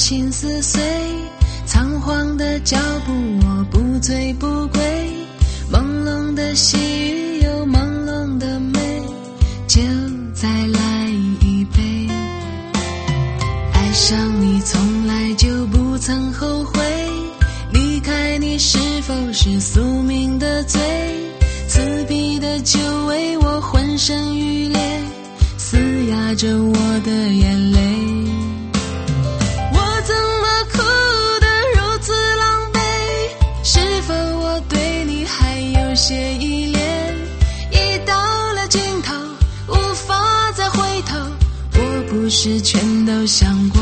心似碎，仓皇的脚步我不醉不归，朦胧的细雨有朦胧的美，就再来一杯。爱上你从来就不曾后悔，离开你是否是宿命的罪，刺鼻的酒为我浑身欲裂，嘶哑着我的眼泪。我怎么哭得如此狼狈，是否我对你还有些依恋，已到了尽头无法再回头，我不是全都想过。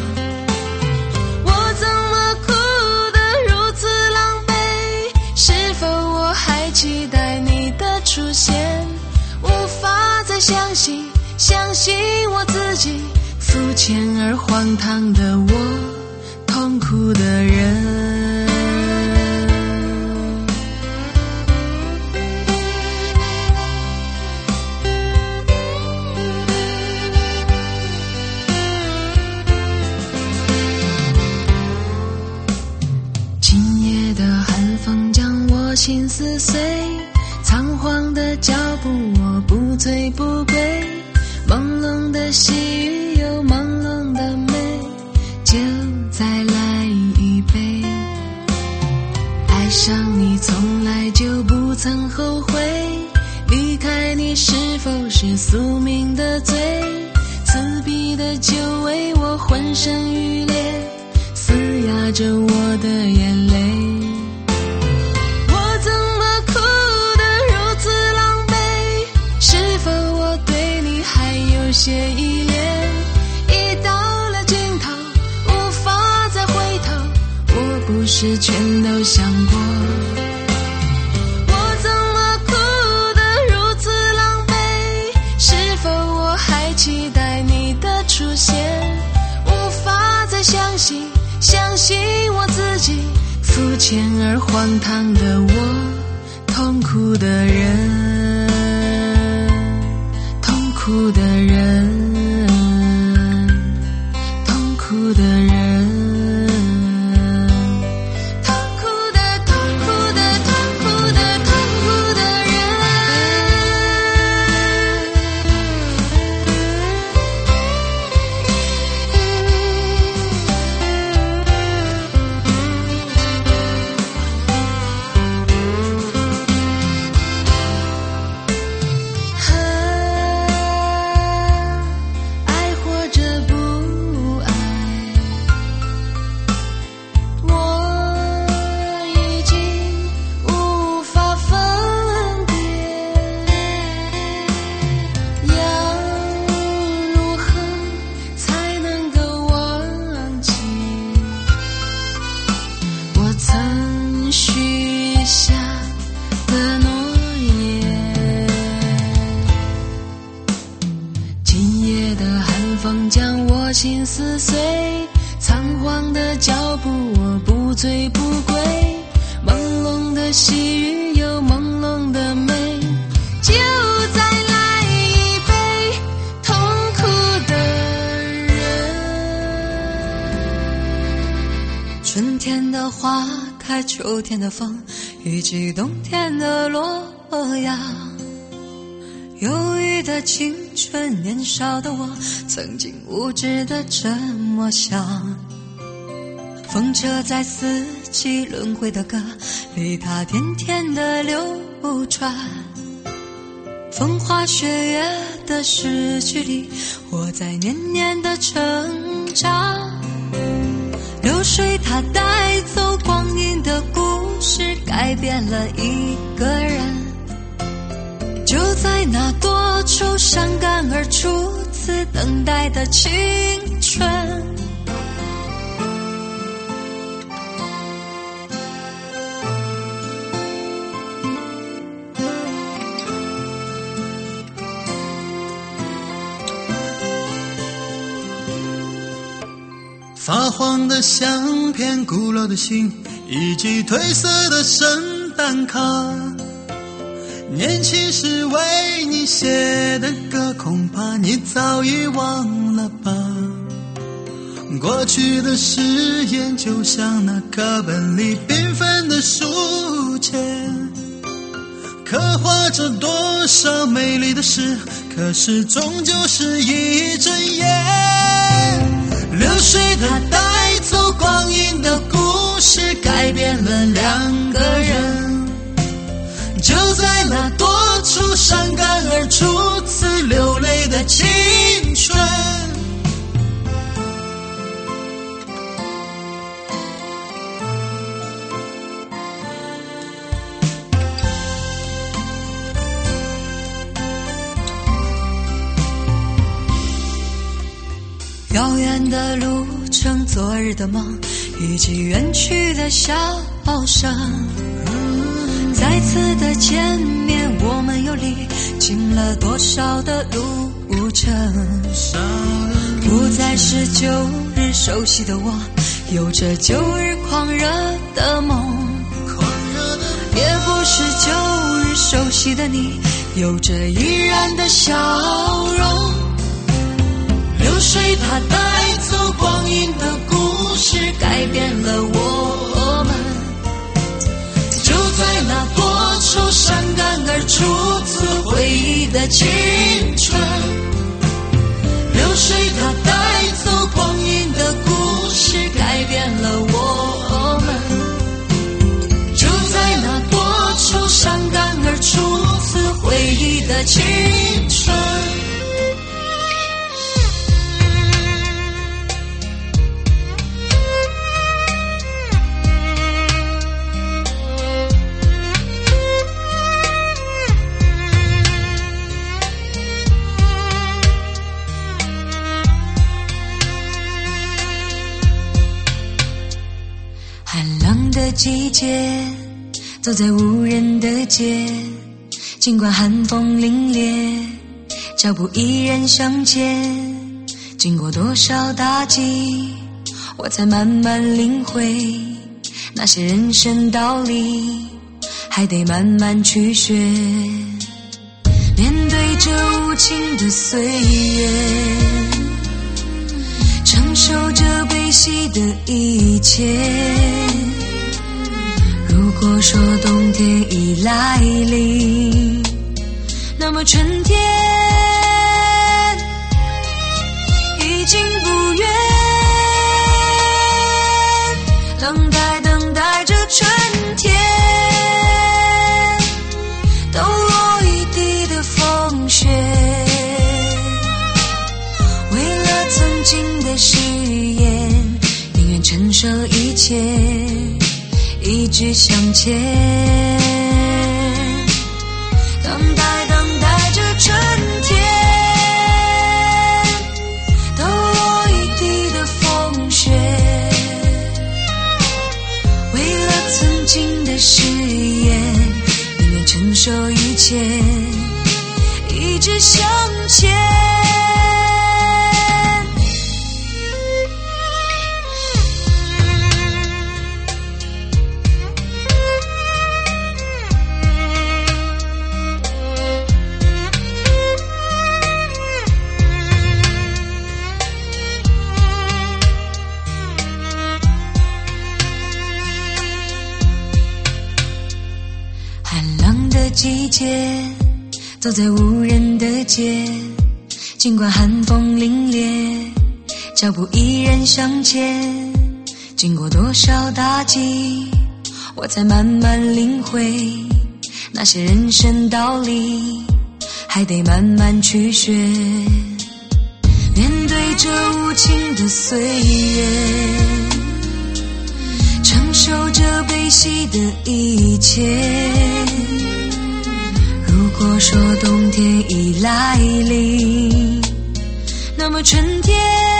我怎么哭得如此狼狈，是否我还期待你的出现，无法再相信我自己，肤浅而荒唐的我，痛苦的人。今夜的寒风将我心撕碎，仓皇的脚步我不醉不归，朦胧的细雨有朦胧的美，就再来一杯。爱上你从来就不曾后悔，离开你是否是宿命的罪，刺鼻的酒为我浑身欲裂，嘶哑着我的眼泪。我怎么哭得如此狼狈，是否我对你还有些依恋，已到了尽头无法再回头，我不是全都想过。我怎么哭得如此狼狈，是否我还期待你的出现，无法再相信我自己，肤浅而荒唐的我，痛苦的人，痛苦的人，痛苦的人，痛苦的痛苦的痛苦的痛苦的人。心撕碎，仓皇的脚步我不醉不归，朦胧的细雨有朦胧的美，就再来一杯痛苦的人。 春天的花开，秋天的风，以及冬天的落叶，忧郁的青春，年少的我曾经无知的这么想，风车在四季轮回的歌里，它甜甜的流传，风花雪月的诗句里，我在年年的成长，流水它带走光阴的故事，改变了一个人，就在那多愁善感而初次等待的青春。 发黄的相片，古老的信，以及褪色的圣诞卡，年轻时为你写的歌，恐怕你早已忘了吧。 过去的誓言就像那课本里缤纷的书签，刻画着多少美丽的事，可是终究是一阵烟。流水它带走光阴的故事，改变了两个人，就在那多处伤感而初次流泪的青春。 遥远的路程，昨日的梦，以及远去的笑声。再次的见面，我们又历经了多少的路程？不再是旧日熟悉的我，有着旧日狂热的梦，也不是旧日熟悉的你，有着依然的笑容。流水它带走光阴的故事，改变了我们，就在那多愁善感而初次回忆的青春。流水它带走光阴的故事，改变了我们，就在那多愁善感而初次回忆的青春。季节，走在无人的街，尽管寒风凛冽，脚步依然向前。经过多少打击，我才慢慢领会那些人生道理，还得慢慢去学。面对这无情的岁月，承受着悲喜的一切。如果说冬天已来临，那么春天已经不远。等待着春天，抖落一地的风雪。为了曾经的誓言，宁愿承受一切，一直向前。等待着春天，抖落一地的风雪。为了曾经的誓言，宁愿承受一切，一直向前。季节，走在无人的街，尽管寒风凛冽，脚步依然向前。经过多少打击，我才慢慢领会那些人生道理，还得慢慢去学。面对这无情的岁月，承受着悲喜的一切。如果说冬天已来临，那么春天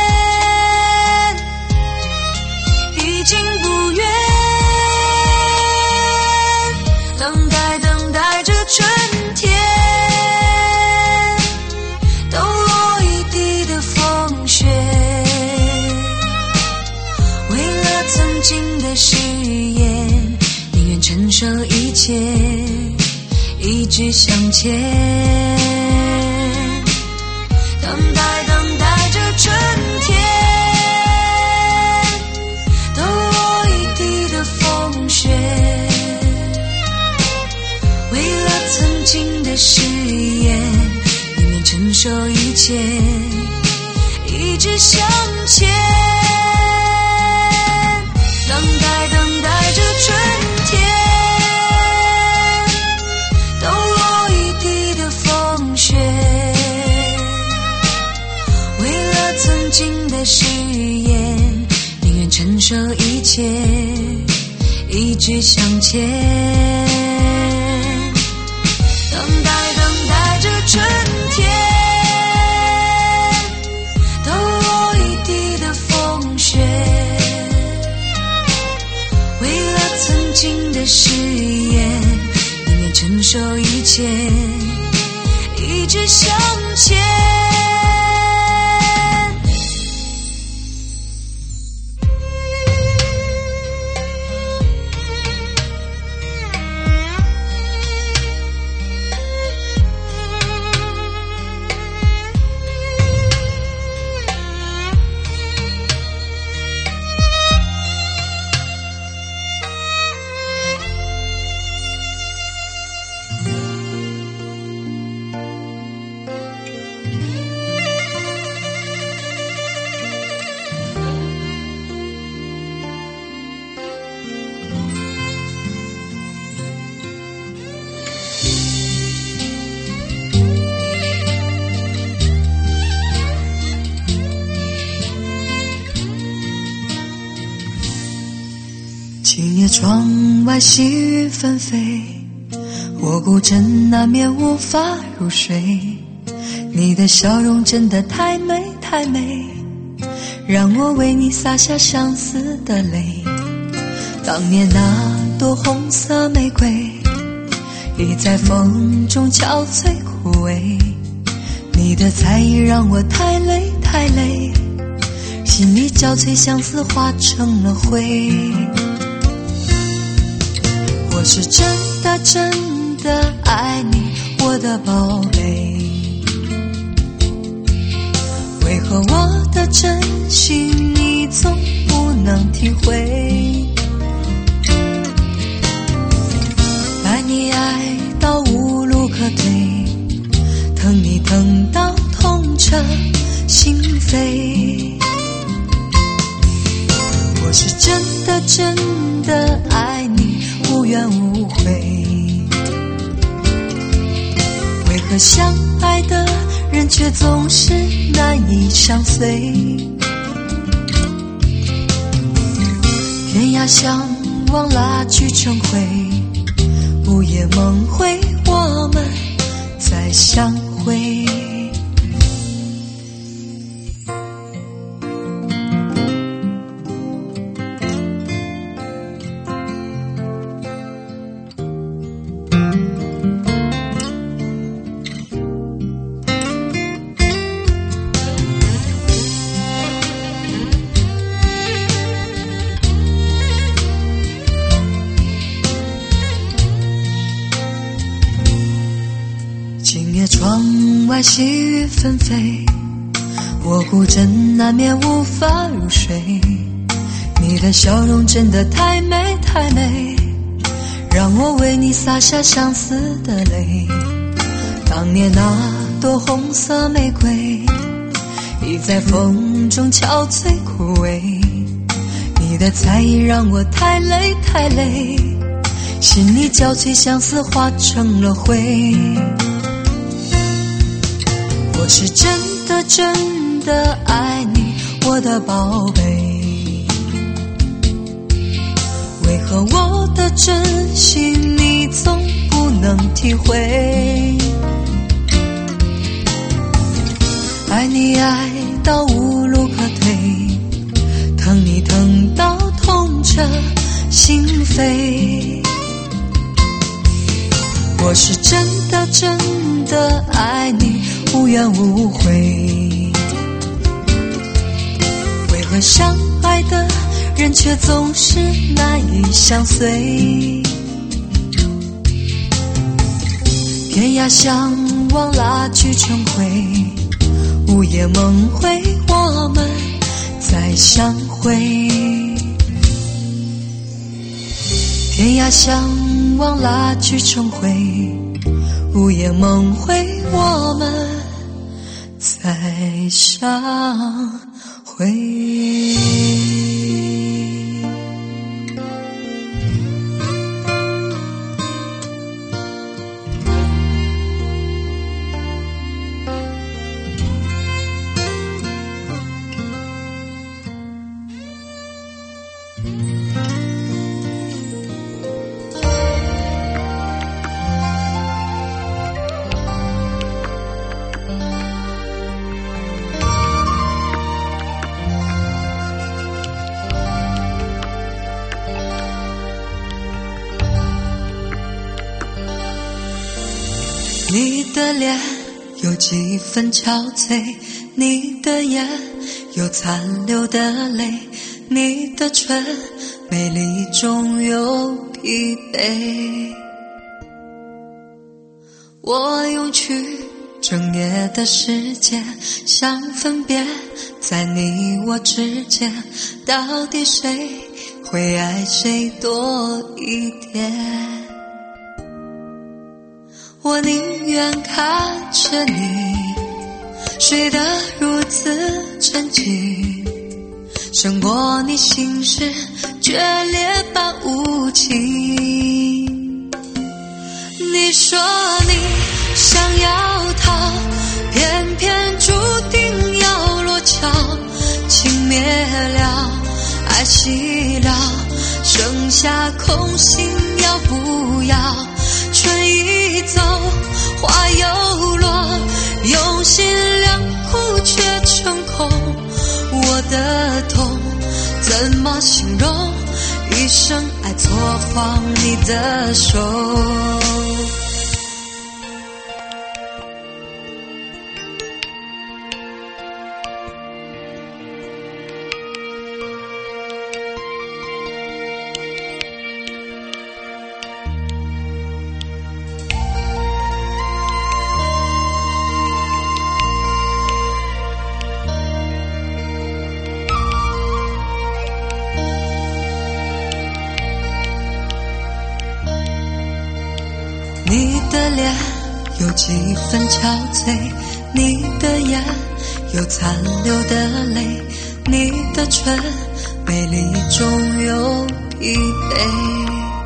已经不远。等待着春天，抖落一地的风雪。为了曾经的誓言，宁愿承受一切，一直向前。等待着春天， 受一切，一直向前，等待着春天，抖落一地的风雪，为了曾经的誓言，宁愿承受一切，一直向前，等待着春天，抖落一地的风雪，为了曾经的誓言，宁愿承受一切，一直向前。 今夜窗外细雨纷飞，我孤枕难眠无法入睡，你的笑容真的太美太美，让我为你洒下相思的泪。当年那朵红色玫瑰已在风中憔悴枯萎，你的才艺让我太累太累，心里交瘁相思化成了灰。我是真的爱你，我的宝贝，为何我的真心你总不能体会？爱你爱到无路可退，疼你疼到痛彻心扉。我是真的爱你，无怨无悔，为何相爱的人却总是难以相随？天涯相望拉锯成灰，午夜梦回我们再相会。窗外细雨纷飞，我孤枕难眠无法入睡，你的笑容真的太美太美，让我为你洒下相思的泪。当年那朵红色玫瑰已在风中憔悴枯萎，你的才艺让我太累太累，心里交瘁相思化成了灰。我是真的爱你，我的宝贝，为何我的真心你总不能体会？爱你爱到无路可退，疼你疼到痛彻心扉。我是真的爱你，无怨无悔，为何相爱的人却总是难以相随？天涯相望拉锯成灰，午夜梦回我们再相会。天涯相望拉锯成灰，午夜梦回我们再相会。你的脸有几分憔悴，你的眼有残留的泪，你的唇美丽中有疲惫。我用去整夜的时间，想分辨在你我之间，到底谁会爱谁多一点。我宁愿看着你睡得如此沉静，胜过你心事决裂般无情。你说你想要逃，偏偏注定要落桥，情灭了，爱熄了，剩下空心要不要？春已走，花又落，用心良苦却成空。我的痛怎么形容？一生爱错放你的手。你的脸有几分憔悴，你的眼有残留的泪，你的唇美丽中有疲惫。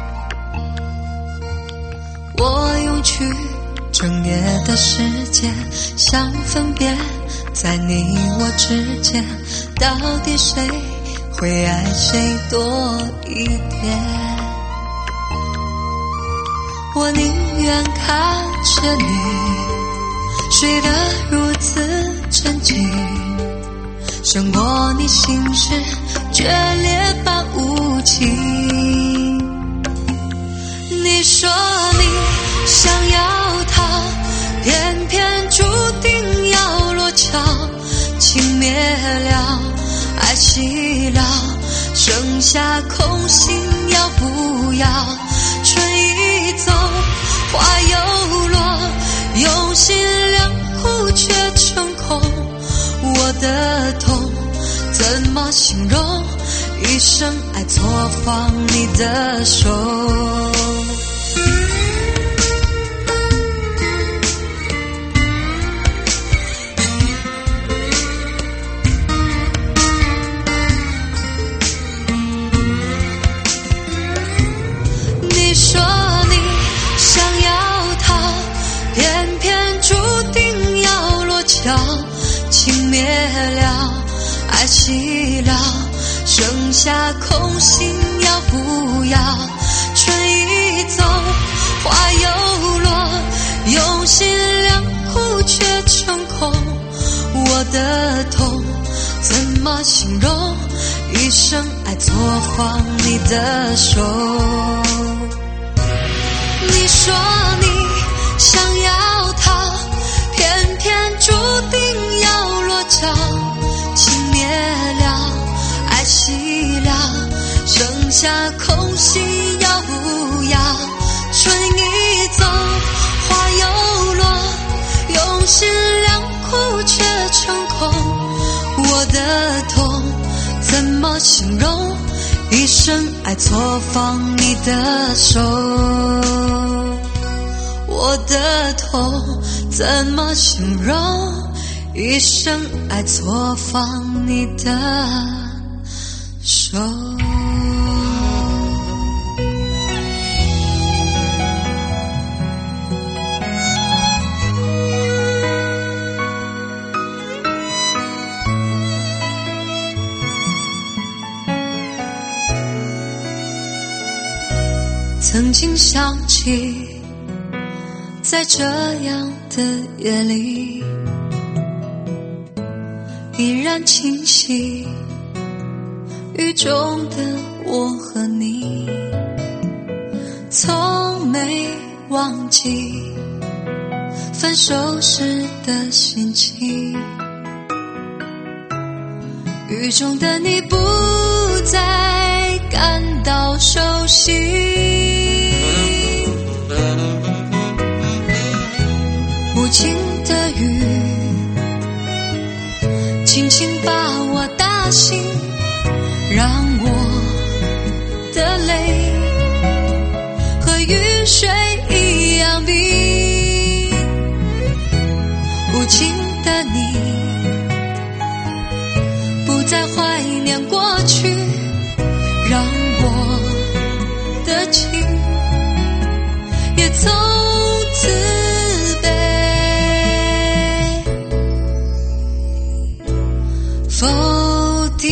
我用去整夜的时间，想分辨在你我之间，到底谁会爱谁多一点。我宁愿看着你睡得如此沉静，胜过你心事决裂般无情。你说你想要逃，偏偏注定要落桥，情灭了，爱熄了，剩下空心要不要？春已走，花又落，用心良苦却成空。我的痛怎么形容？一生爱错放你的手。你说你想要逃，偏偏注定要落桥，情灭了，爱熄了，剩下空心要不要？春已走，花又落，用心良苦却成空。我的痛怎么形容？一生爱错放你的手。你说你想要逃，偏偏注定要落桥，情灭了，爱熄了，剩下空心要不要？春已走，花又落，用心良苦却成空。我的痛怎么形容？一生爱错放你的手。我的痛怎么形容？ 一生爱错放你的手。曾经想起，在这样的夜里，依然清晰雨中的我和你，从没忘记分手时的心情。雨中的你不再感到熟悉，无情的雨轻轻把我打醒，让我的泪和雨水一样冰。无情的你不再怀念过去，让我的情也从此否定。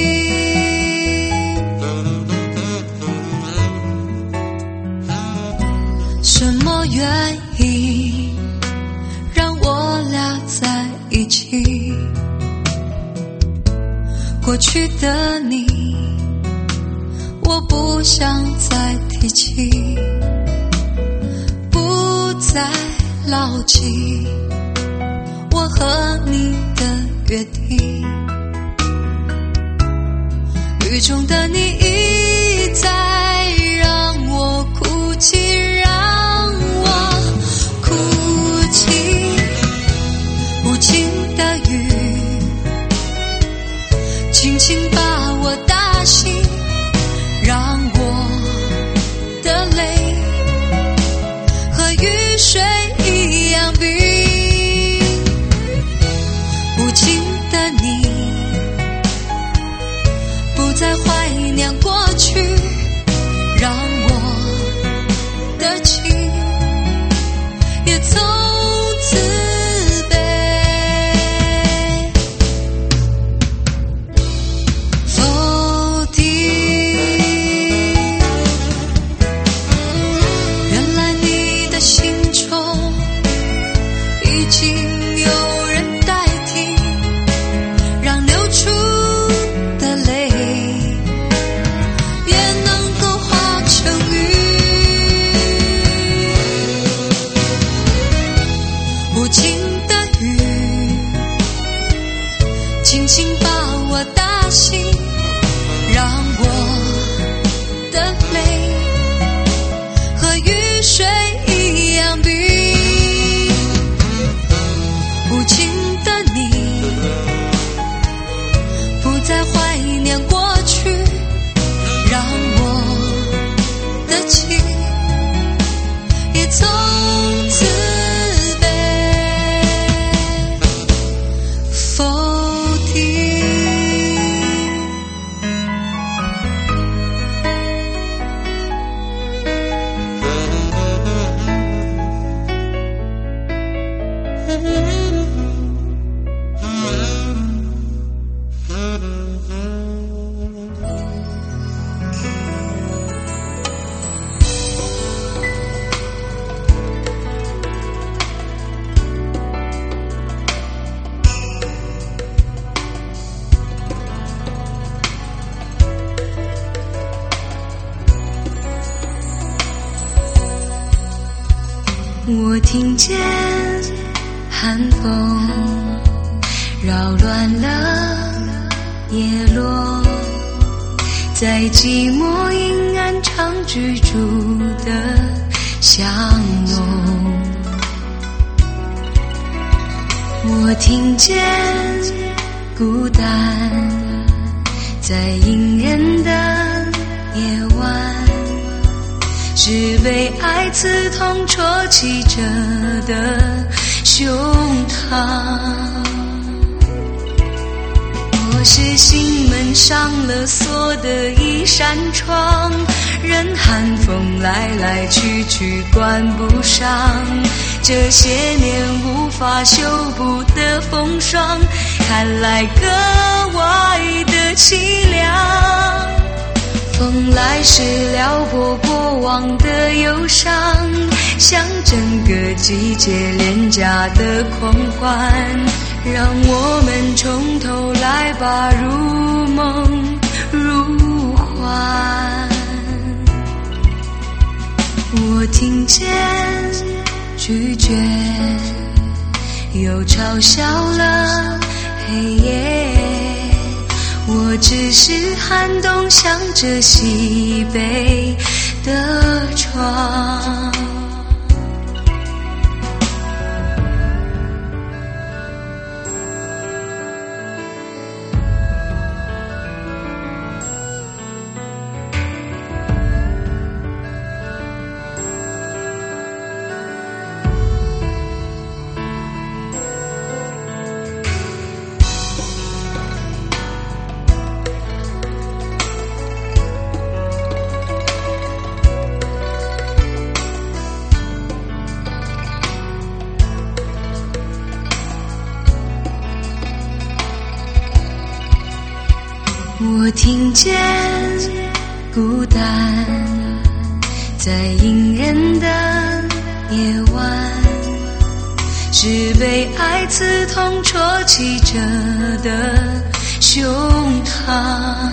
什么原因让我俩在一起？过去的你，我不想再提起，不再牢记我和你的约定。雨中的你一再让我哭泣，让我哭泣。无情的雨轻轻把我打醒，让我的泪和雨水一样冰。无情的你不再怀念过去，让我的情也从此被否定。原来你的心中已经有人代替，让流出的泪也能够化成雨。无情的雨轻轻把我打醒，让我的泪和雨水一样冰。无情的你不再怀念过去，让我的情也从此被否定。我听见寒风扰乱了叶落，在寂寞阴暗常居住的巷弄。我听见孤单在隐忍的夜晚，是被爱刺痛戳起着的胸膛。 心门上了锁的一扇窗，任寒风来来去去关不上，这些年无法修补的风霜，看来格外的凄凉。风来时撩拨过往的忧伤，像整个季节廉价的狂欢，让我们从头来吧，如梦如幻。我听见拒绝，又嘲笑了黑夜，我只是寒冬向着西北的窗。我听见孤单在隐忍的夜晚，是被爱刺痛戳起着的胸膛。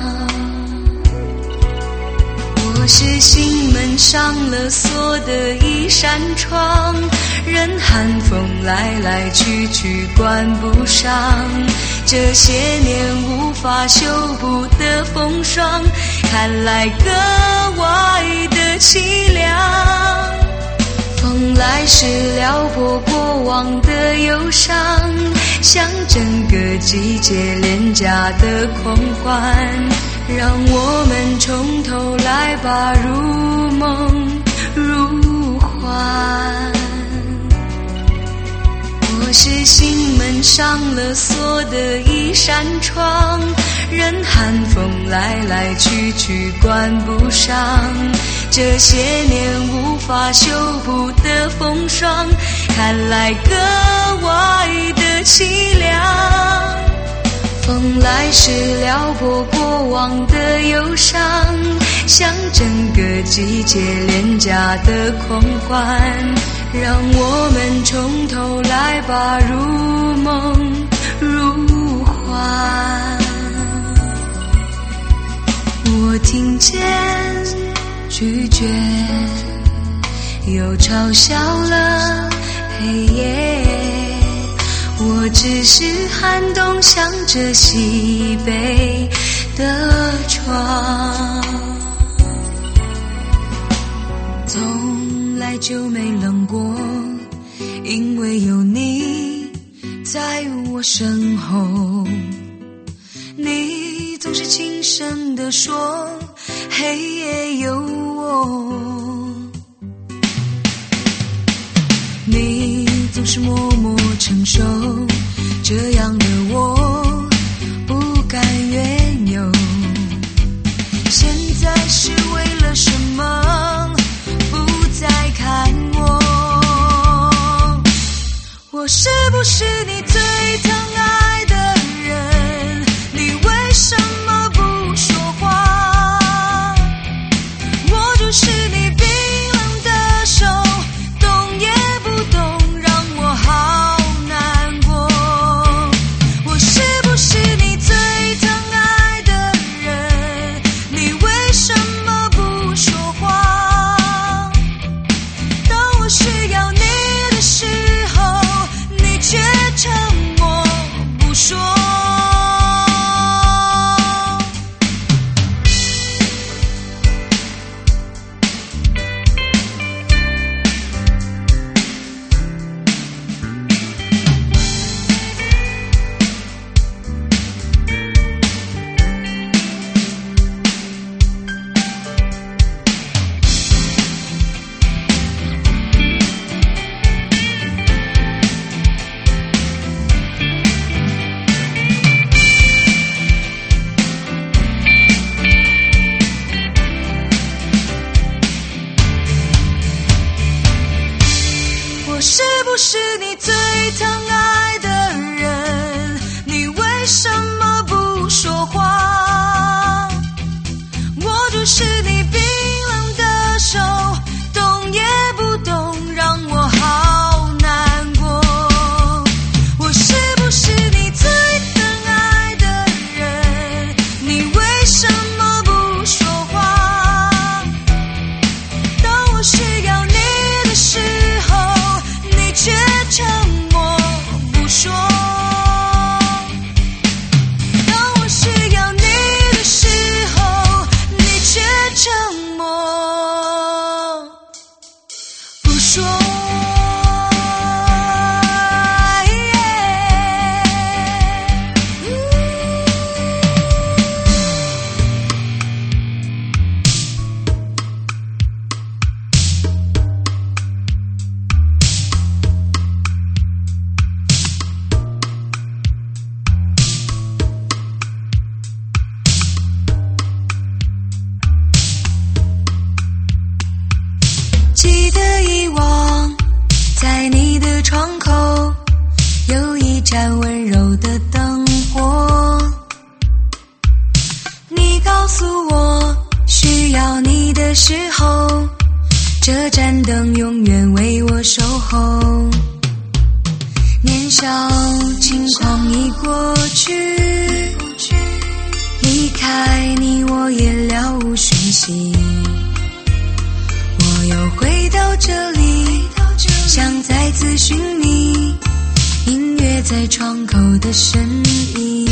我是心门上了锁的一扇窗，任寒风来来去去关不上，这些年无法修补的风霜，看来格外的凄凉。风来时撩拨过往的忧伤，像整个季节廉价的狂欢，让我们从头来吧，如梦如幻。我是心门上了锁的一扇窗，任寒风来来去去关不上，这些年无法修补的风霜，看来格外的凄凉。风来时撩拨过往的忧伤，像整个季节廉价的狂欢，让我们从头来吧，如梦如幻。我听见拒绝，又嘲笑了黑夜，我只是寒冬向着西北的窗。从来就没冷过，因为有你在我身后。你总是轻声地说，黑夜有我。你总是默默承受，这样的我不甘愿有。现在是为了什么不再看我？我是不是你最疼爱的人？你为什么不说话？我就是你冰冷的手，动也不动，让我好难过。我是不是你最疼爱的人？你为什么不说话？当我需要你的时候，你却沉什么不说话？握住是你冰冷的手，动也不动，让我好难过。我是不是你最疼爱的人？你为什么不说话？当我需要你的时候，你却沉默不说。记得以往，在你的窗口有一盏温柔的灯火，你告诉我需要你的时候，这盏灯永远为我守候。年少轻狂已过去，离开你我也了无讯息，我又回到这里，想再次寻你，音乐在窗口的身影。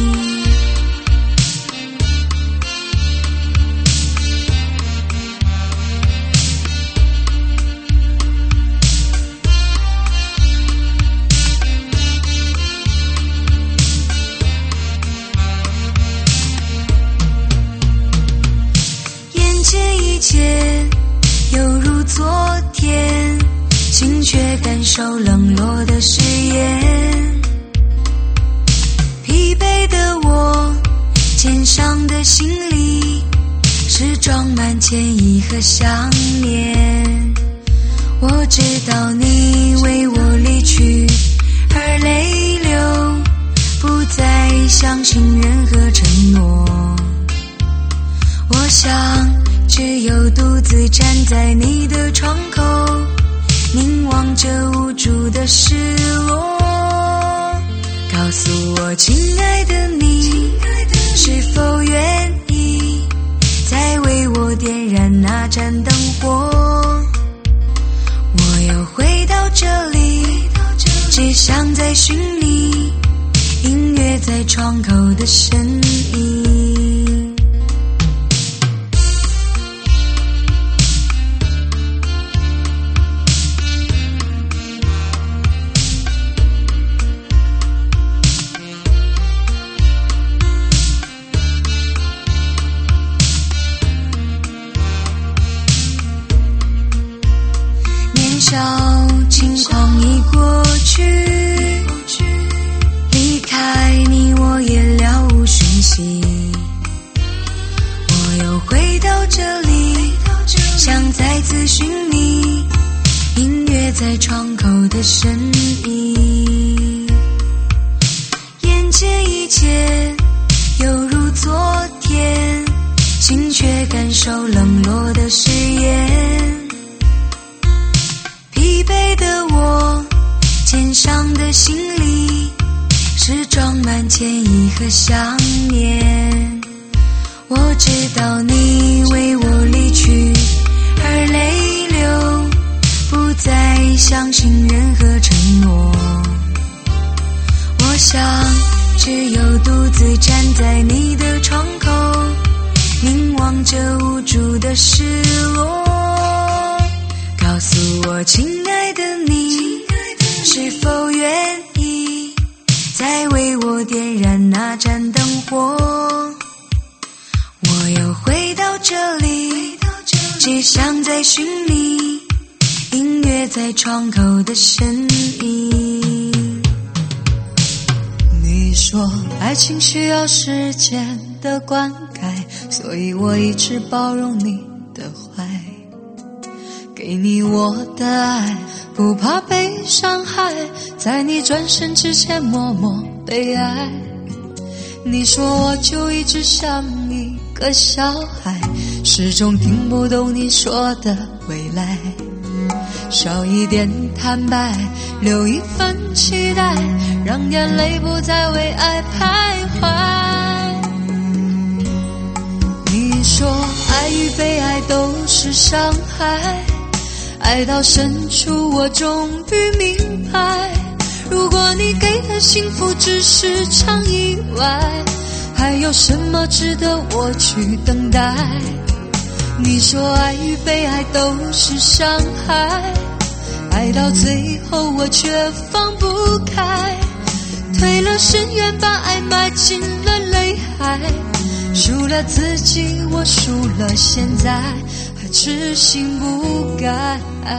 眼前一切犹如昨天，心却感受冷落的誓言。疲惫的我，肩上的行李是装满歉意和想念。我知道你为我离去而泪流，不再相信任何承诺。我想只有独自站在你的窗口，凝望着无助的失落。告诉我亲爱的你，是否愿意再为我点燃那盏灯火？我又回到这里，只想再寻你，音乐在窗口的身影。年少轻狂已过去，离开你我也了无讯息，我又回到这里，想再次寻你，音乐在窗口的身影。眼前一切犹如昨天，心却感受冷落的誓言。疲惫的我，肩上的行李是装满歉意和想念。我知道你为我离去而泪流，不再相信任何承诺。我想只有独自站在你的窗口，凝望着无助的失落。告诉我亲爱的你，是否愿意再为我点燃那盏灯火？我又回到这里，只想再寻你，音乐在窗口的身影。你说爱情需要时间的灌溉，所以我一直包容你的坏，给你我的爱，不怕被伤害，在你转身之前默默被爱。 你说我就一直像一个小孩，始终听不懂你说的未来。少一点坦白，留一份期待，让眼泪不再为爱徘徊。你说爱与被爱都是伤害，爱到深处我终于明白，如果你给的幸福只是场意外，还有什么值得我去等待？你说爱与被爱都是伤害，爱到最后我却放不开，退了深渊把爱埋进了泪海，输了自己我输了现在，还痴心不改。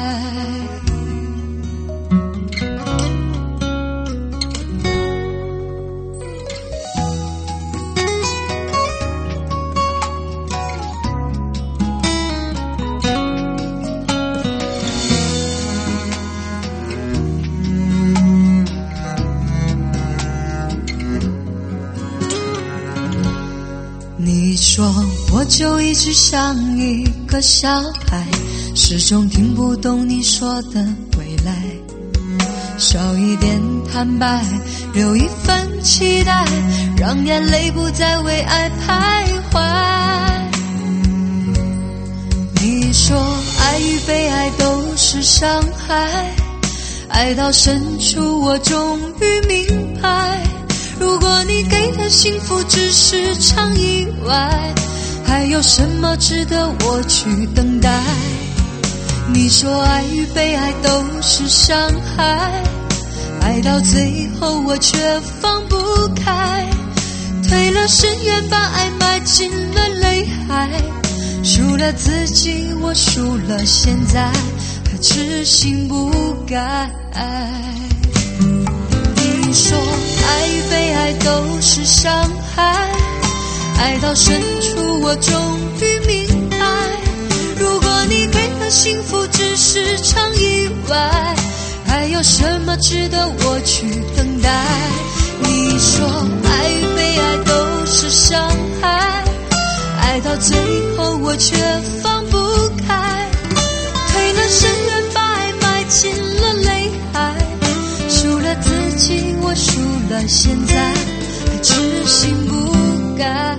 你说我就一直像一个小孩，始终听不懂你说的未来，少一点坦白，留一份期待，让眼泪不再为爱徘徊。你说爱与被爱都是伤害，爱到深处我终于明白，如果你给的幸福只是场意外，还有什么值得我去等待？你说爱与被爱都是伤害，爱到最后我却放不开，退了深渊把爱埋进了泪海，输了自己我输了现在，还痴心不改。你说爱与被爱都是伤害，爱到深处我终于明白，如果你给的幸福只是场意外，还有什么值得我去等待？你说爱与被爱都是伤害，爱到最后我却放不开，退了深渊把爱埋进了泪海，输了自己我输了现在，还痴心不改，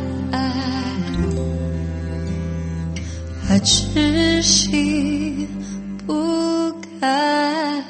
还痴心不改。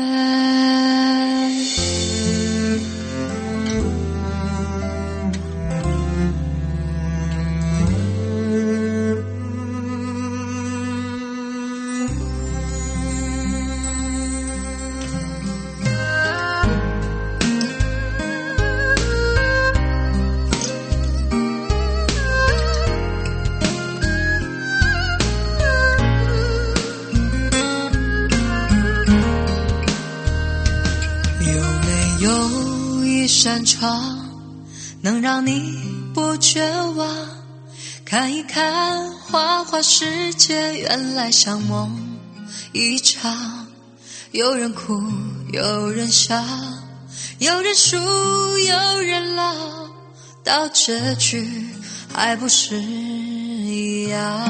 有一扇窗能让你不绝望，看一看花花世界，原来像梦一场，有人哭有人笑，有人输有人老，到这句还不是一样？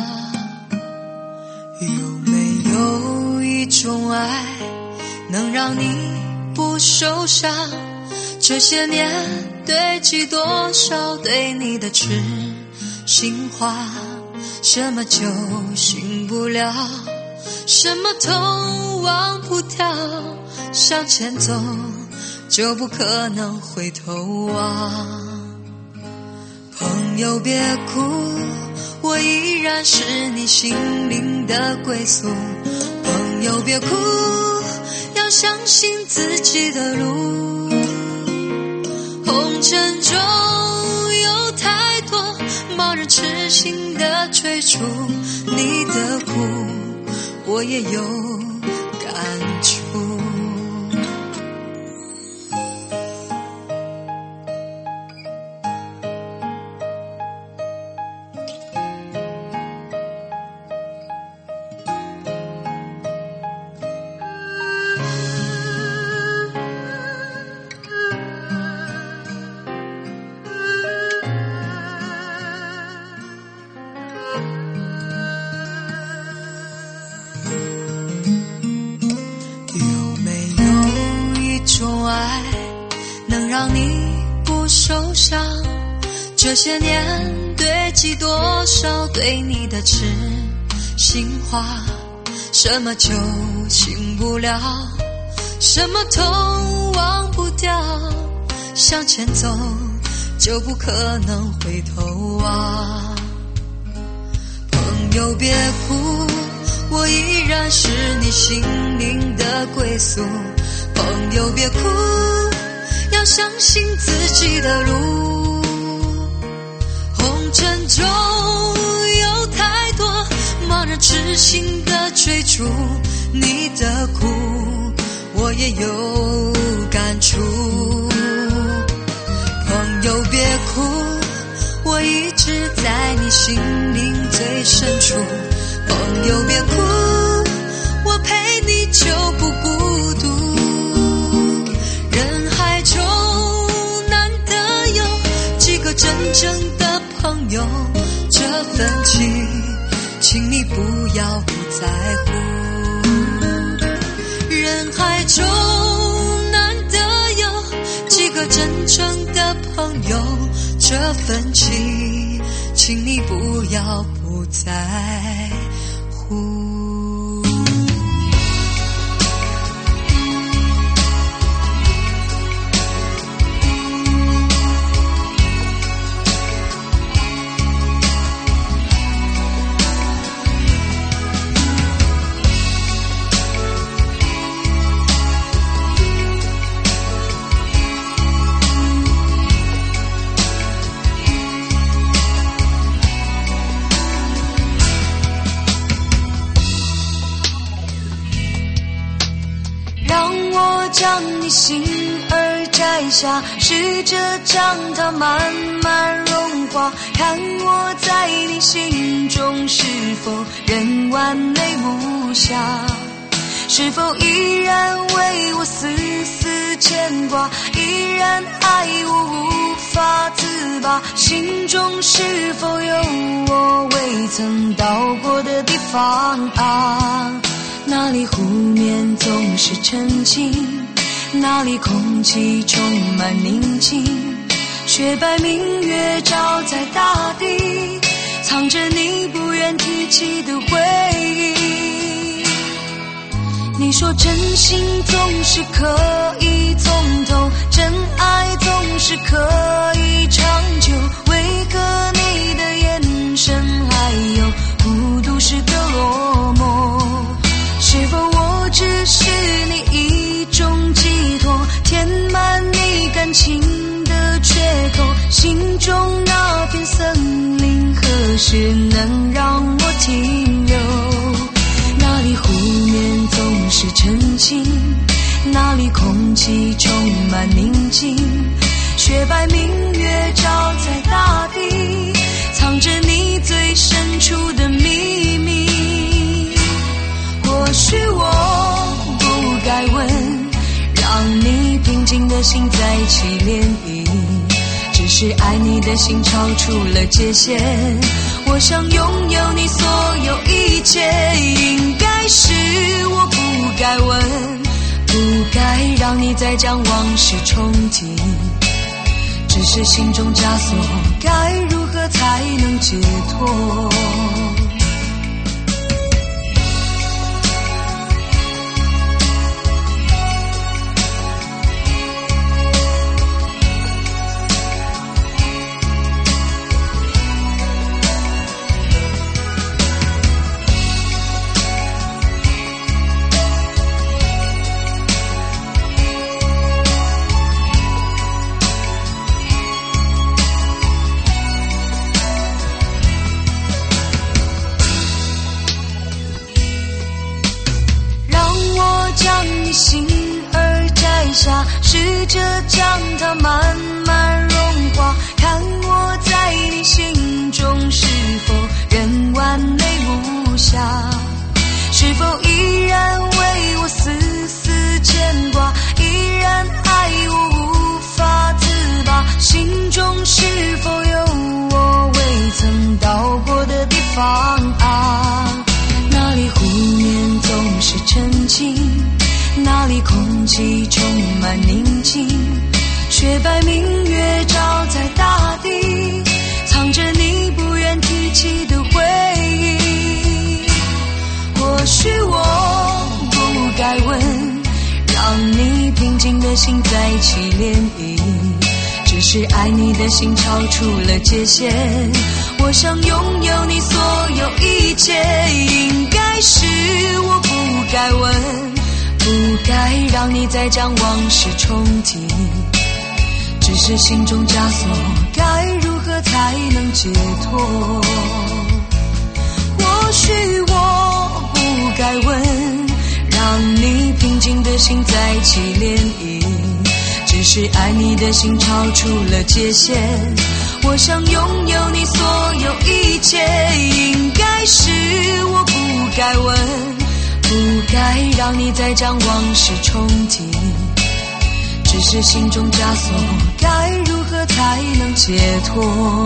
有没有一种爱能让你不受伤？这些年堆积多少对你的痴心话，什么酒醒不了，什么痛忘不掉，向前走就不可能回头望。朋友别哭，我依然是你心灵的归宿。朋友别哭，要相信自己的路。红尘中有太多盲人痴心的追逐，你的苦我也有感触。 受伤，这些年堆积多少对你的痴心话，什么就醒不了，什么都忘不掉，向前走就不可能回头啊。朋友别哭，我依然是你心灵的归宿。朋友别哭，要相信自己的路。红尘中有太多茫然痴心的追逐，你的苦我也有感触。朋友别哭，我一直在你心灵最深处。朋友别哭，我陪你就不孤独。人海中难得有几个真正的朋友，这份情请你不要不在乎。人海中难得有几个真正的朋友，这份情请你不要不在乎。将你心儿摘下，试着将它慢慢融化，看我在你心中是否仍完美无瑕，是否依然为我丝丝牵挂，依然爱我无法自拔，心中是否有我未曾到过的地方啊？那里湖面总是沉静，那里空气充满宁静，雪白明月照在大地，藏着你不愿提起的回忆。你说真心总是可以从头，真爱总是可以长久，为何你的眼神还有孤独时的落寞？是否我只是你一种寄托，填满你感情的缺口？心中那片森林何时能让我停留？那里湖面总是沉静，那里空气充满宁静，雪白明月照在大地，藏着你最深处的秘密。或许我不该问，让你平静的心再起涟漪，只是爱你的心超出了界限，我想拥有你所有一切。应该是我不该问，不该让你再将往事重提，只是心中枷锁，该如何才能解脱？心儿摘下，试着将它慢慢融化，看我在你心中是否仍完美无瑕，是否依然为我丝丝牵挂，依然爱我无法自拔，心中是否有我未曾到过的地方啊？那里湖面总是沉静，那里空气充满宁静，雪白明月照静的心在起涟漪，只是爱你的心超出了界限。我想拥有你所有一切，应该是我不该问，不该让你再将往事重提，只是心中枷锁，该如何才能解脱？或许我不该问，让你平静的心再起涟漪，只是爱你的心超出了界限。我想拥有你所有一切，应该是我不该问，不该让你再将往事重提，只是心中枷锁，该如何才能解脱？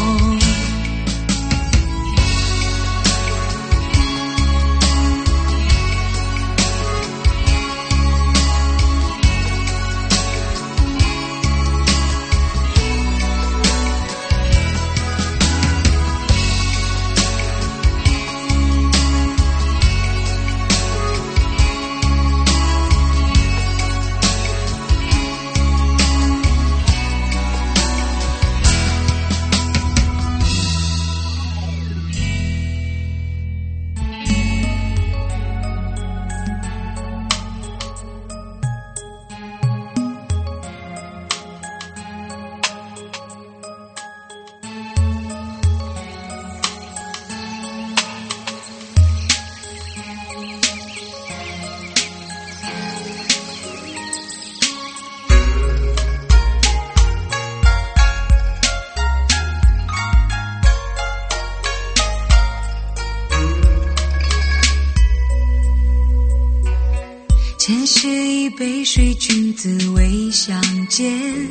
前世一杯水，君子未相见，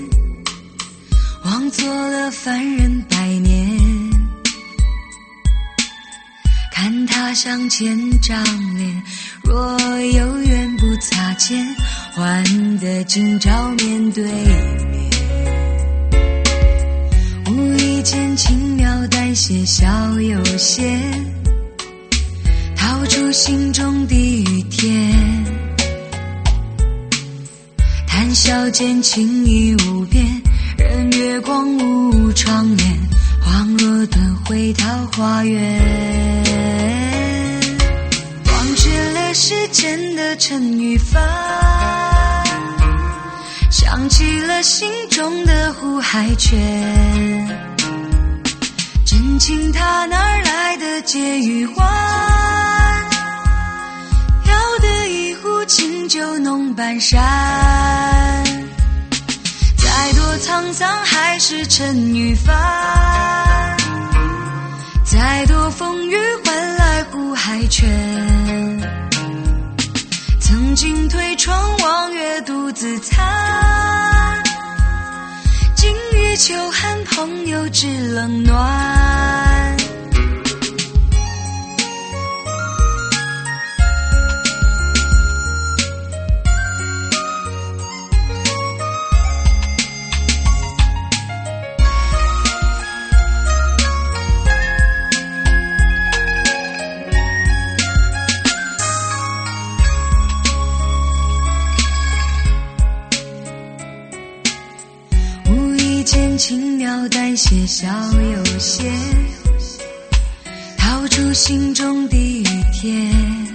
枉做了凡人百年。看他向前张脸，若有缘不擦肩，换得今朝面对面。无意间轻描淡写小有限，掏出心中的雨天。谈笑间情意无边，任月光无窗帘，恍若遁回桃花源。忘却了世间的尘与凡，想起了心中的胡海泉。真情它哪来的解与欢，要得一壶清酒浓半山。再多沧桑还是尘与凡，再多风雨换来胡海泉。曾经推窗望月独自餐，今日秋寒朋友知冷暖。轻描淡写小有限，掏出心中的雨天。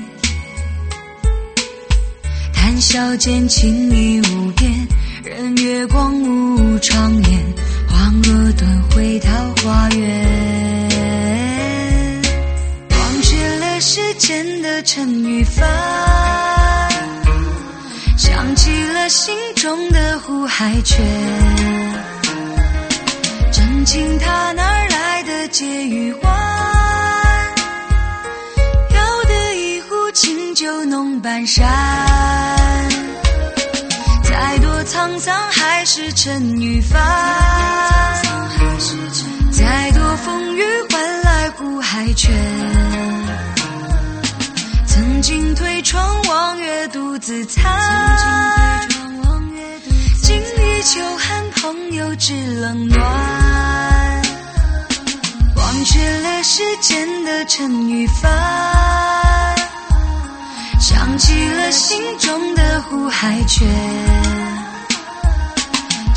谈笑间情意无边，任月光无窗帘，恍若遁回桃花源。忘却了世间的尘与凡，想起了心中的胡海泉。真情它哪来的解与欢，要得一壶清酒浓半山。再多沧桑还是尘与凡，再多风雨换来胡海泉。曾经推窗望月独自餐，今日秋寒朋友知冷暖。忘却了世间的尘与凡，想起了心中的胡海泉。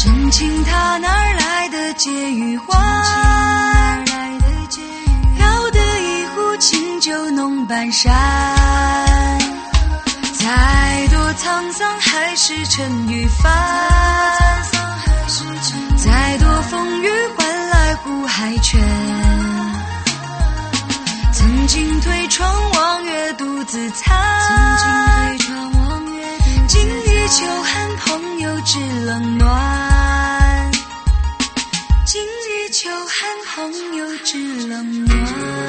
真情它哪儿来的解语花？要得一壶清酒浓半山。再多沧桑还是尘与凡，再多风雨换来湖海泉。曾经推窗望月独自餐，今日秋寒朋友知冷暖，今日秋寒朋友知冷暖。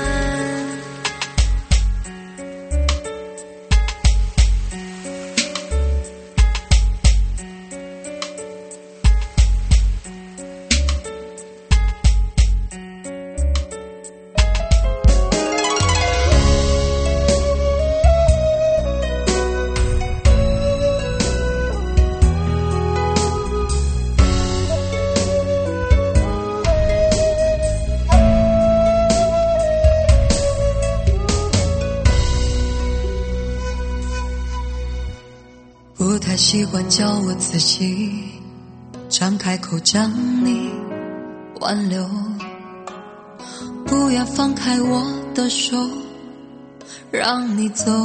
不太习惯叫我自己张开口将你挽留，不要放开我的手让你走。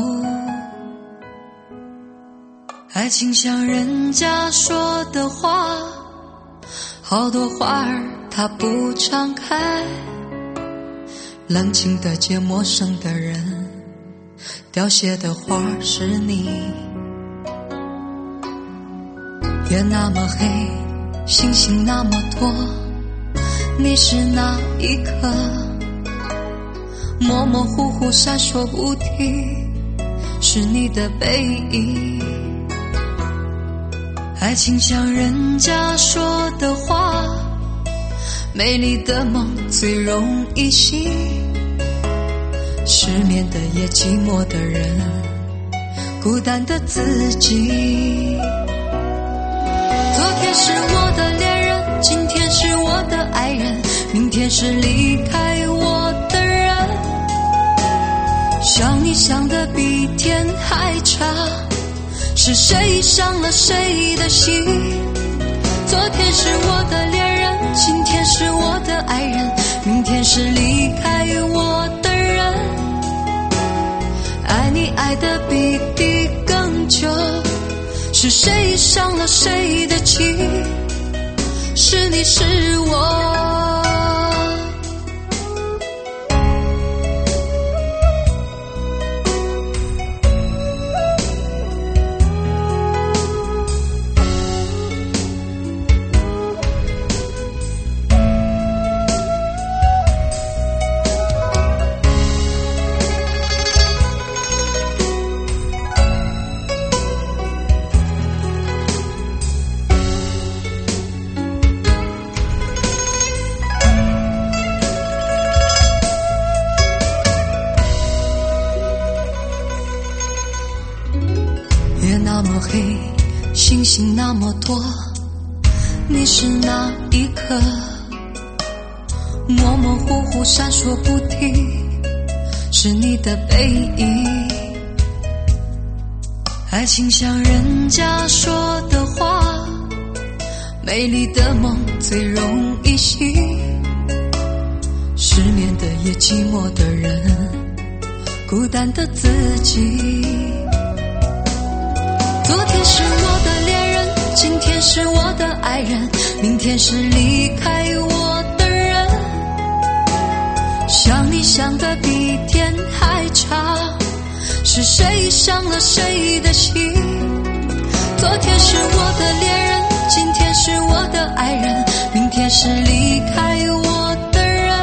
爱情像人家说的花，好多花儿它不常开，冷清的街陌生的人，凋谢的花是你。夜那么黑，星星那么多，你是哪一颗？模模糊糊闪烁不停，是你的背影。爱情像人家说的话，美丽的梦最容易醒，失眠的夜，寂寞的人，孤单的自己。昨天是我的恋人，今天是我的爱人，明天是离开我的人。想你想得比天还长，是谁伤了谁的心？昨天是我的恋人，今天是我的爱人，明天是离开我的人。爱你爱得比地更久，是谁伤了谁的情？是你是我。夜那么黑，星星那么多，你是哪一颗？模模糊糊闪烁不停，是你的背影。爱情像人家说的话，美丽的梦最容易醒，失眠的夜，寂寞的人，孤单的自己。昨天是我的恋人，今天是我的爱人，明天是离开我的人。想你想得比天还长，是谁伤了谁的心？昨天是我的恋人，今天是我的爱人，明天是离开我的人。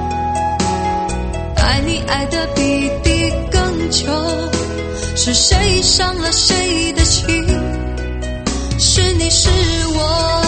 爱你爱得比地更久，是谁伤了谁的情？是你是我。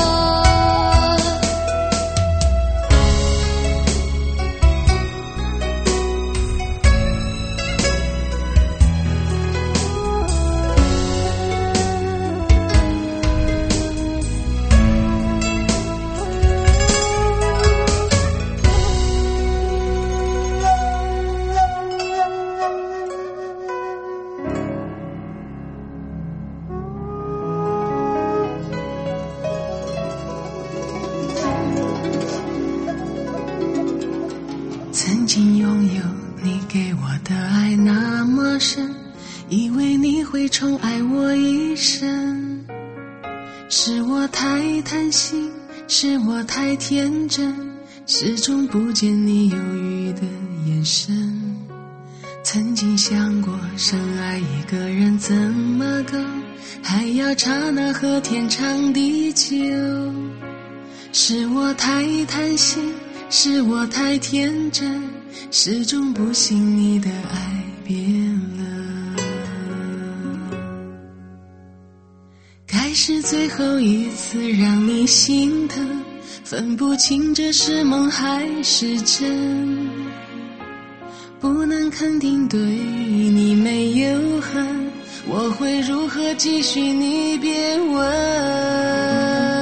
宠爱我一生，是我太贪心，是我太天真，始终不见你犹豫的眼神。曾经想过深爱一个人怎么够，还要刹那和天长地久。是我太贪心，是我太天真，始终不信你的爱变了。该是最后一次让你心疼，分不清这是梦还是真，不能肯定对你没有恨，我会如何继续你别问。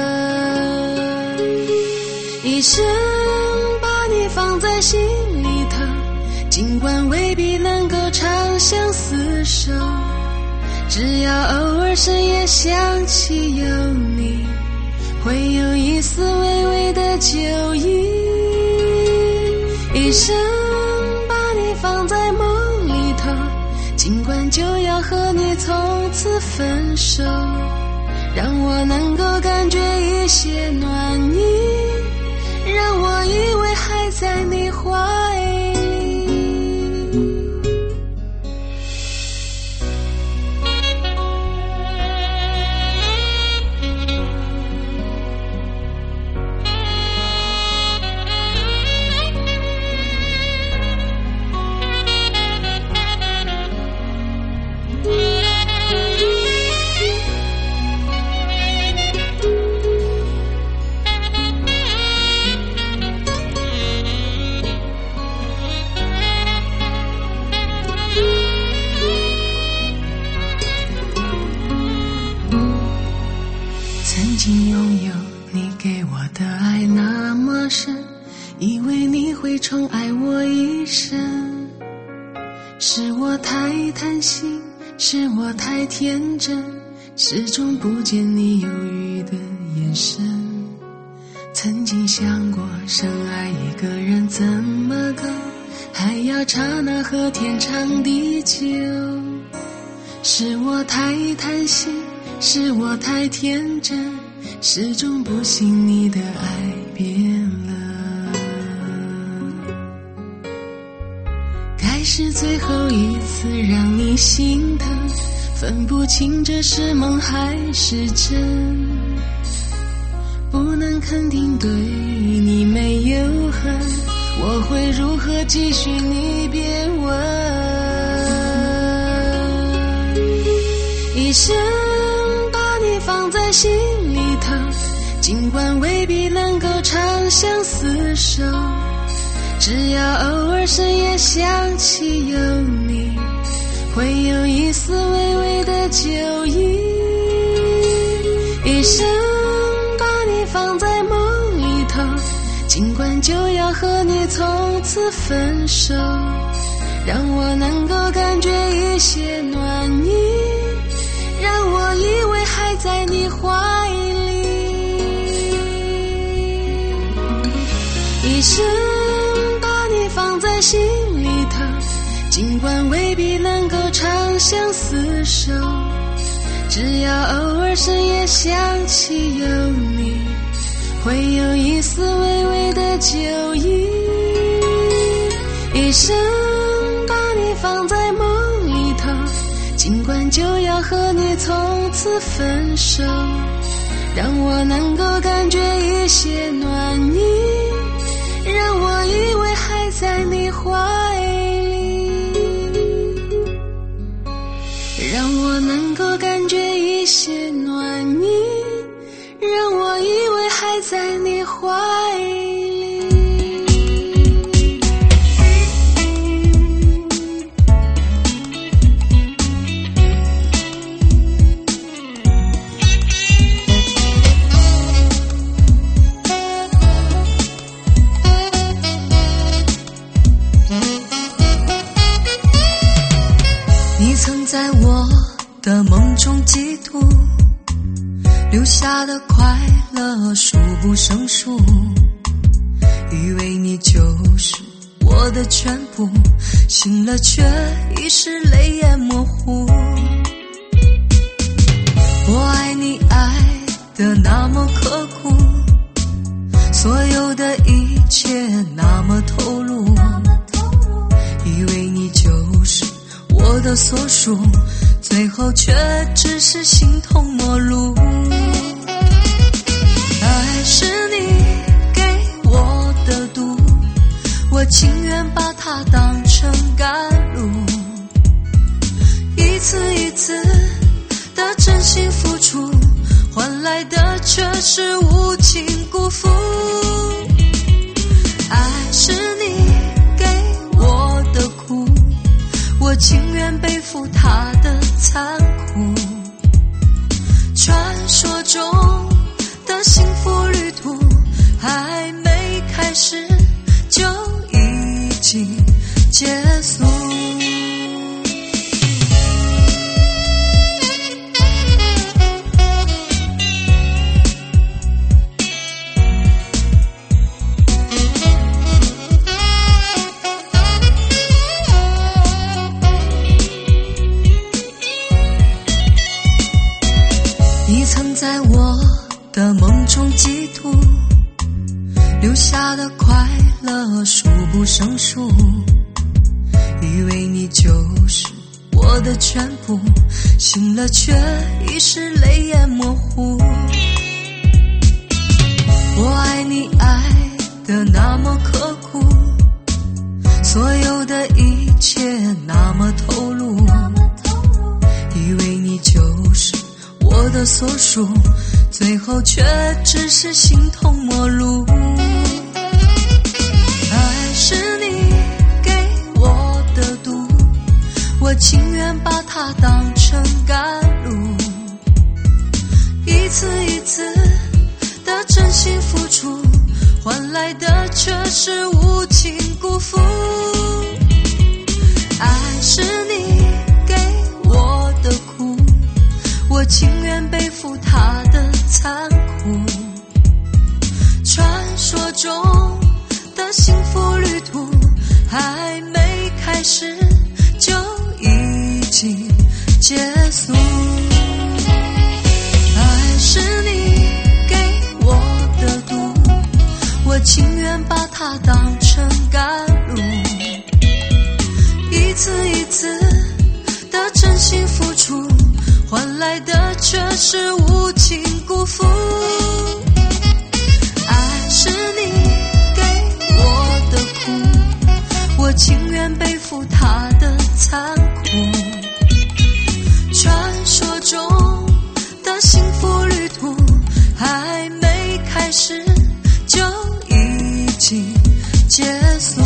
一生把你放在心里头，尽管未必能够长相厮守，只要偶尔深夜想起有你，会有一丝微微的酒意。一生把你放在梦里头，尽管就要和你从此分手，让我能够感觉一些暖意，让我以为还在你怀里。曾经拥有你给我的爱那么深，以为你会宠爱我一生，是我太贪心，是我太天真，始终不见你犹豫的眼神。曾经想过深爱一个人怎么够，还要刹那和天长地久，是我太贪心，是我太天真，始终不信你的爱变了。该是最后一次让你心疼，分不清这是梦还是真，不能肯定对你没有恨，我会如何继续你别问。一生把你放在心里头，尽管未必能够长相厮守，只要偶尔深夜想起有你，会有一丝微微的酒意。一生把你放在梦里头，尽管就要和你从此分手，让我能够感觉一些暖意，让我以为还在你怀里。一生把你放在心里头，尽管未必能够长相厮守，只要偶尔深夜想起有你，会有一丝微微的酒意。一生把你放在梦里头，尽管就要和你从此分手，让我能够感觉一些暖意，让我以为还在你怀里，让我能够感觉一些暖意，让我以为还在你怀里。 你曾在我的梦中寄托，留下的快乐数不胜数，以为你就是我的全部，醒了却已是泪眼模糊。 么刻苦，所有的一切那么投入，以为你就是我的所属，最后却只是形同陌路。爱是你给我的毒，我情愿把它当成甘露，一次一次的真心付出，换来的却是无情辜负。爱是你给我的苦，我情愿背负它的残酷，传说中的幸福旅途还没开始就已经结束。你曾在我的梦中寄托，留下的快乐数不胜数，以为你就是我的全部，醒了却已是泪眼模糊。我爱你爱的那么刻苦，所有的一切那么投入，以为你就是我的所属，最后却只是形同陌路。爱是你给我的毒，我情愿把它当成甘露，一次一次的真心付出，换来的却是无情辜负。爱是你给我的苦，我情愿背负它的残酷，传说中的幸福旅途还没开始就已经结束。爱是你给我的毒，我情愿把它当成甘露，一次一次的真心付出，换来的却是无情辜负。爱是你给我的苦，我情愿背负它的残酷，传说中的幸福旅途还没开始就已经结束。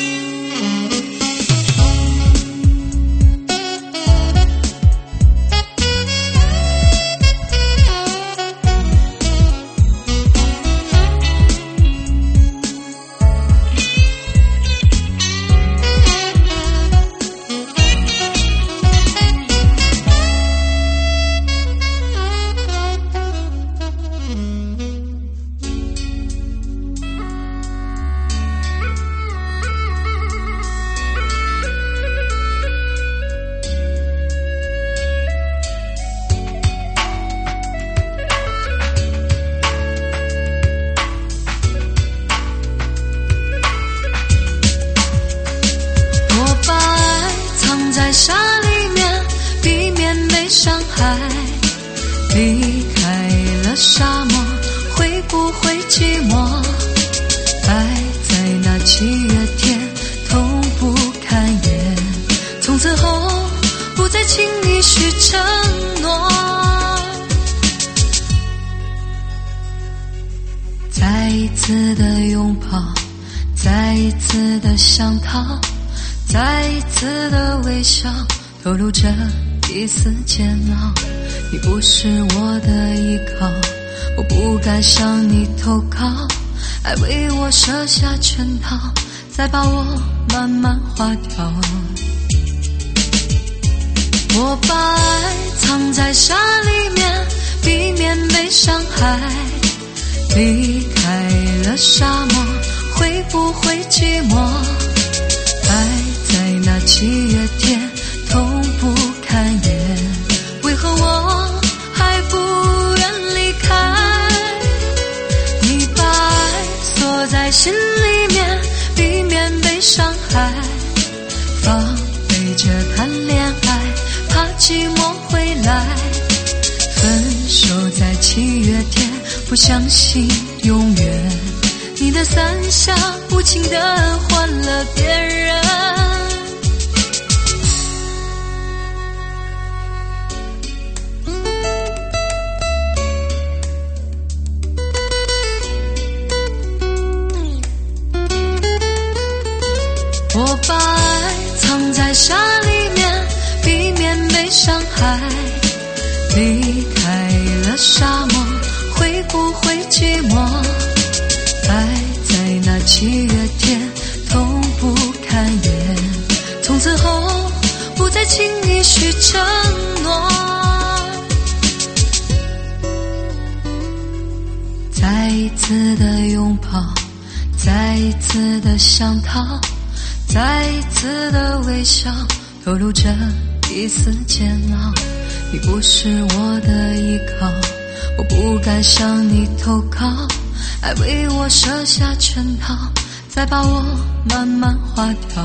沙里面避免被伤害，离开了沙漠会不会寂寞？爱在那7月天痛不堪言，从此后不再轻易许承诺。再一次的拥抱，再一次的想逃，再一次的微笑，透露着一丝煎熬。你不是我的依靠，我不敢向你投靠，爱为我设下圈套，再把我慢慢划掉。我把爱藏在沙里面，避免被伤害，离开了沙漠会不会寂寞？爱在那7月天痛不堪言，为何我还不愿离开？ 里面，避免被伤害。防备着谈恋爱，怕寂寞回来。分手在7月天，不相信永远。你的伞下无情地换了别人。我把爱藏在沙里面，避免被伤害。离开了沙漠，会不会寂寞？爱在那7月天，痛不堪言。从此后，不再轻易许承诺。再一次的拥抱，再一次的想逃，再一次的微笑，透露着一丝煎熬。你不是我的依靠，我不敢向你投靠。爱为我设下圈套，再把我慢慢划掉。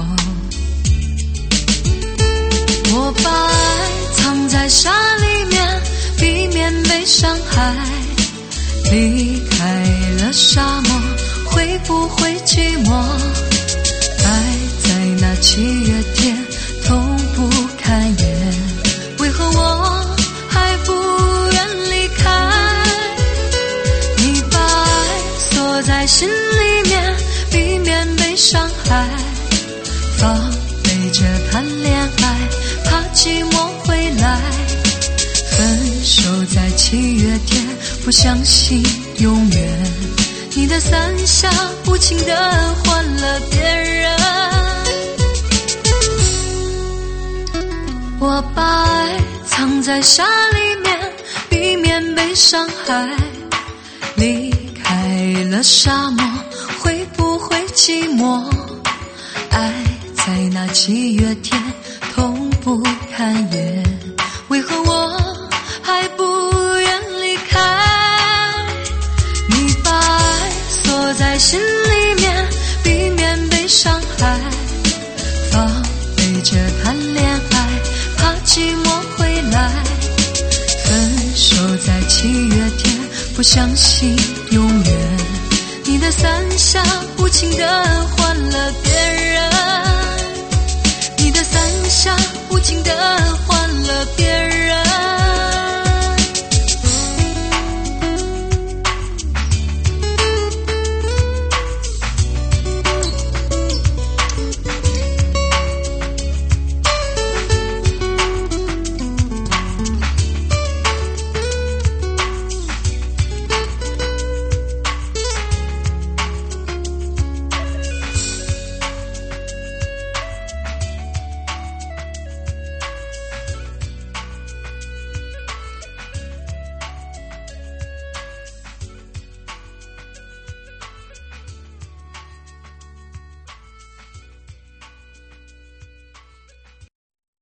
我把爱藏在沙里面，避免被伤害。离开了沙漠，会不会寂寞？爱在那7月天，痛不堪言。为何我还不愿离开？你把爱锁在心里面，避免被伤害。防备着谈恋爱，怕寂寞回来。分手在7月天，不相信永远。你的伞下无情地换了别人。我把爱藏在沙里面，避免被伤害。离开了沙漠，会不会寂寞？爱在那7月天，痛不堪言。为何我还不愿离开？你把爱锁在心里面，避免被伤害。防备着谈恋爱，怕寂寞回来。分手在7月天，不相信永远。你的伞下无情地换了别人。你的伞下无情地换了别人。